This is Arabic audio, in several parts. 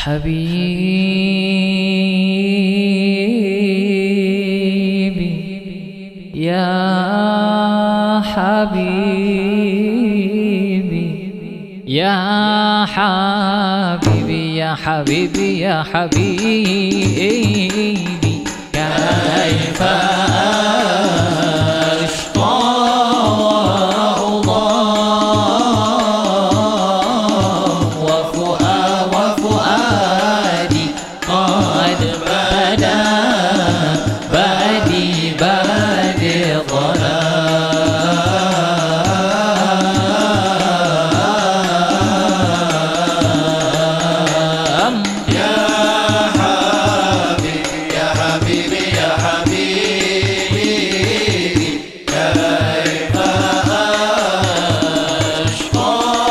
حبيبي يا حبيبي يا حبيبي يا حبيبي يا حبيبي كيف أشقى وفؤادي قد بدا بادي ظلام يا حبيبي يا حبيبي يا حبيبي كيف أشقى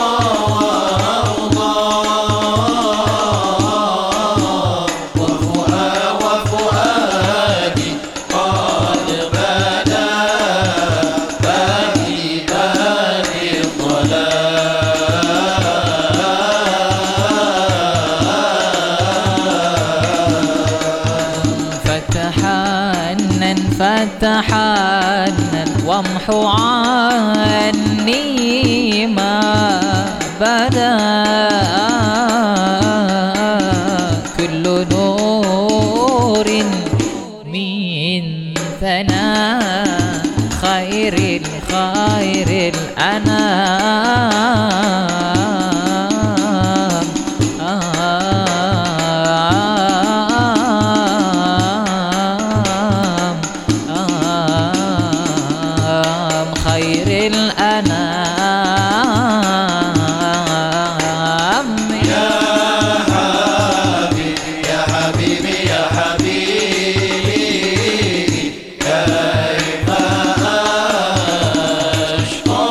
وفؤادي قد بدا بادي فتحنن فتحنن وامحو عني ما بدا كل نور من ثنا خير الأنام خير الأنام يا حبيبي يا حبيبي يا حبيبي كيف أشقى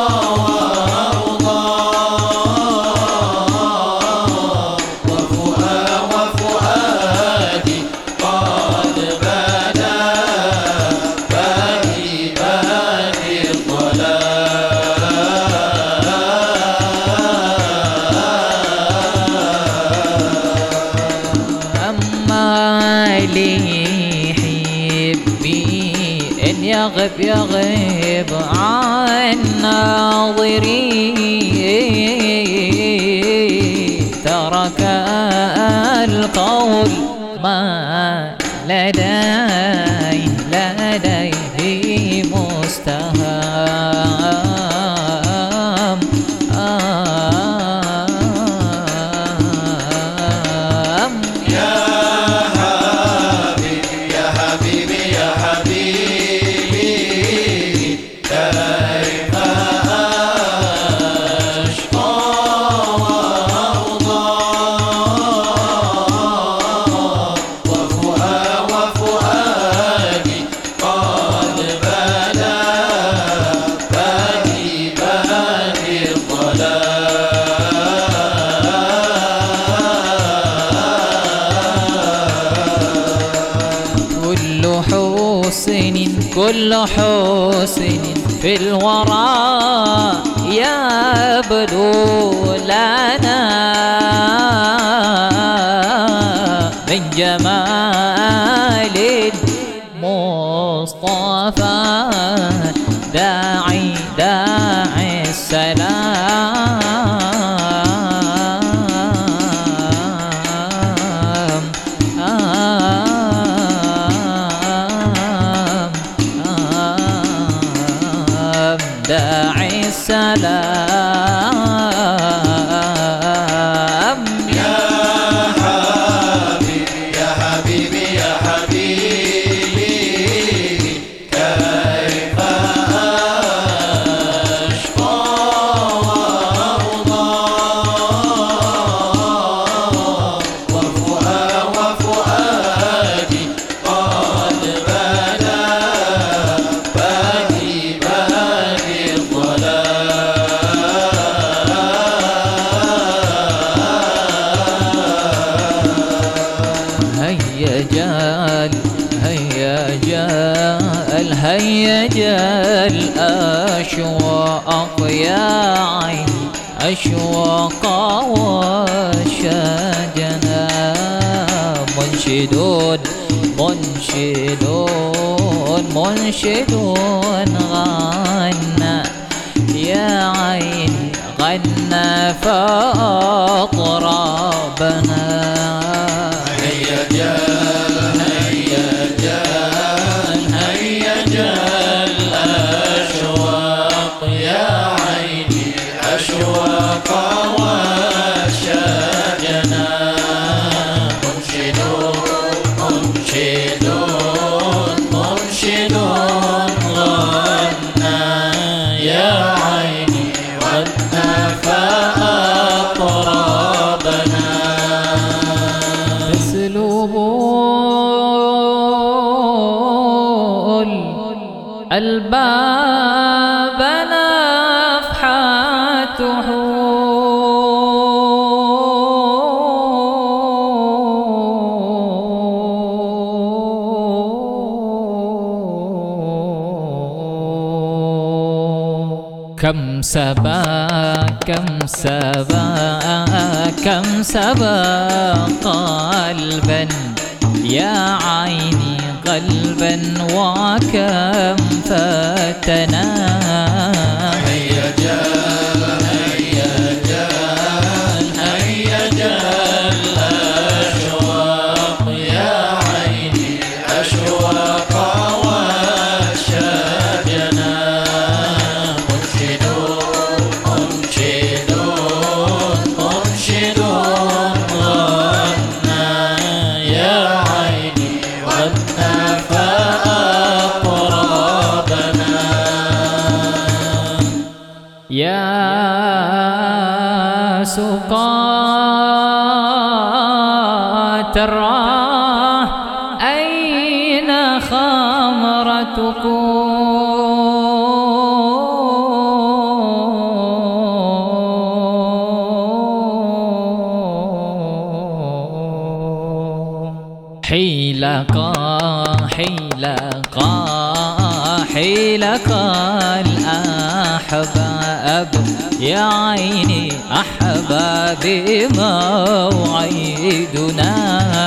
وفؤادي قد بدا بادي أما لي حبي إن يغب عن ناظري ترك القول ما لديه مستهام يا حبيبي يا حبيبي يا حبيبي كيف أشقى وفؤادي قد بدا بادي كل حسن في الورى يبدو لنا من جمال المصطفى داعي السلام داعي السلام يا حبيبي يا حبيبي يا حبيبي كيف أشقى وفؤادي قد بدا بادي هيا جال أشواق يا عيني أشواق وشجنا منشدون منشدون منشدون غنى يا عيني غنى فأطربنا. هيا جال هيا جال هيا جال أشواق يا عيني أشواق وشجنا منشدون منشدون منشدون غنى يا عيني غنى فأطربنا. تسلب الباب نفحاته كم سبا كم سبا كم سبا قلبا يا عيني قلبا وكم فتنا. هيا جال هيا جال هيا جال أشواق يا عيني أشواق وشجنا منشدون منشدون منشدون غنى يا عيني غنى فأطربنا. يا سقاة الراح أين خمرتكم حيلقا حيلقا حيلقا الأحباب يا عيني أحبابي موعدنا.